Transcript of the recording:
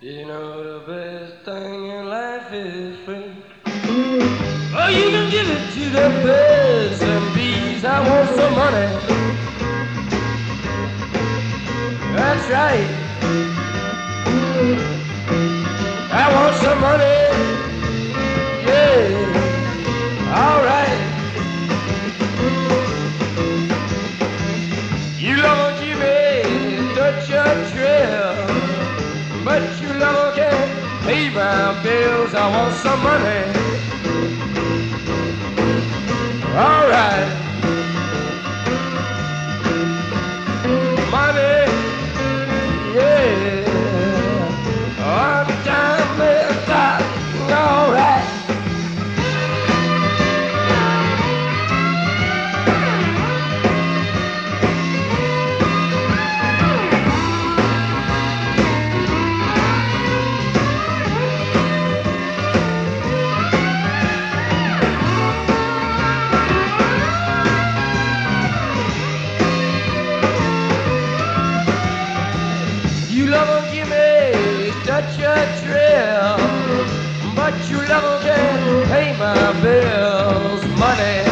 You know the best thing in life is free. Oh, you can give it to the birds and bees. I want some money. That's right. I want some money. Yeah. All right. You love Jimmy, touch your trail, but you love can't pay my bills. I want some money. All right. Money. Yeah. All the time, let's stop. All right. You love Jimmy, touch your trail, but you love can't pay my bills. Money.